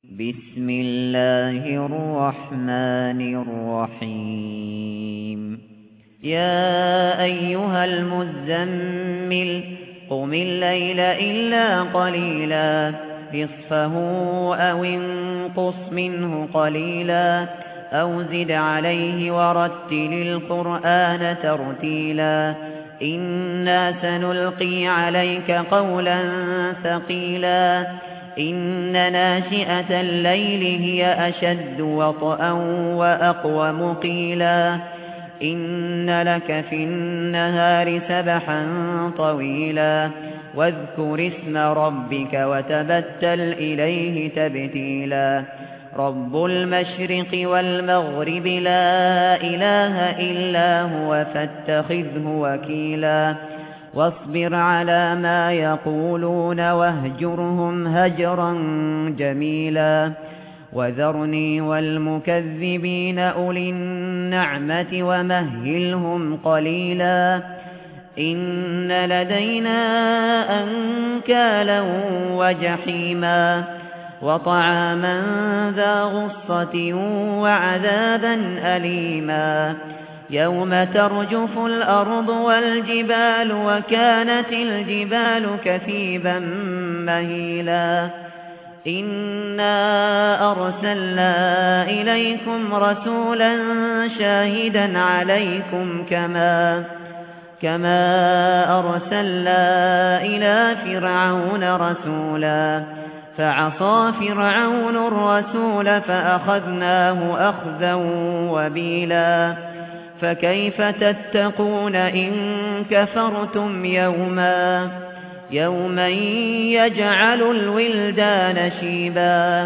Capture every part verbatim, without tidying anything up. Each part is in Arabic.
بسم الله الرحمن الرحيم يا أيها المزمل قم الليل إلا قليلا نصفه أو انقص منه قليلا أو زد عليه ورتل القرآن ترتيلا إنا سنلقي عليك قولا ثقيلا إن ناشئة الليل هي أشد وطئا وأقوم قيلا إن لك في النهار سبحا طويلا واذكر اسم ربك وتبتل إليه تبتيلا رب المشرق والمغرب لا إله إلا هو فاتخذه وكيلا واصبر على ما يقولون واهجرهم هجرا جميلا وذرني والمكذبين أولي النعمة ومهلهم قليلا إن لدينا أنكالا وجحيما وطعاما ذا غصة وعذابا أليما يوم ترجف الأرض والجبال وكانت الجبال كثيبا مهيلا إنا أرسلنا إليكم رسولا شاهدا عليكم كما كما أرسلنا إلى فرعون رسولا فعصى فرعون الرسول فأخذناه أخذا وبيلا فكيف تتقون إن كفرتم يوما يوما يجعل الولدان شيبا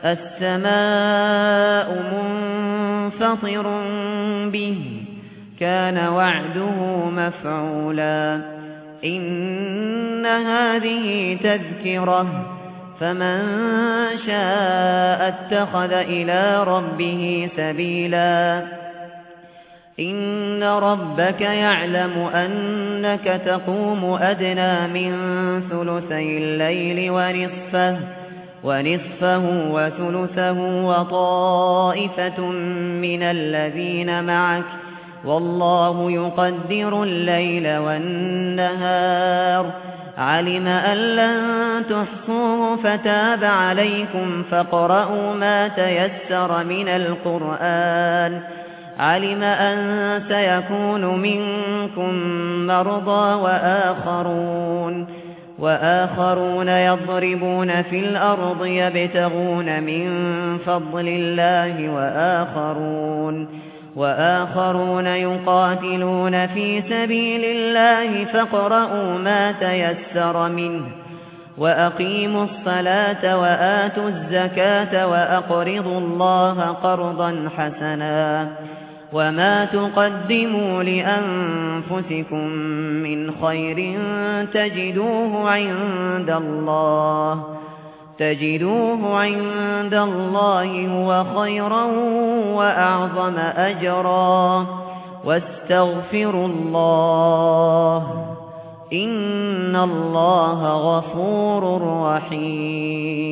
السماء منفطر به كان وعده مفعولا إن هذه تذكرة فمن شاء اتخذ إلى ربه سبيلا إن ربك يعلم أنك تقوم أدنى من ثلثي الليل ونصفه ونصفه وثلثه وطائفة من الذين معك والله يقدر الليل والنهار علم أن لن تحصوه فتاب عليكم فاقرؤوا ما تيسر من القرآن علم أن سيكون منكم مرضى وآخرون وآخرون يضربون في الأرض يبتغون من فضل الله وآخرون وآخرون يقاتلون في سبيل الله فاقرؤوا ما تيسر منه وأقيموا الصلاة وآتوا الزكاة وأقرضوا الله قرضا حسنا وما تقدموا لأنفسكم من خير تجدوه عند الله تجدوه عند الله هو خيرا وأعظم أجرا واستغفروا الله إن الله غفور رحيم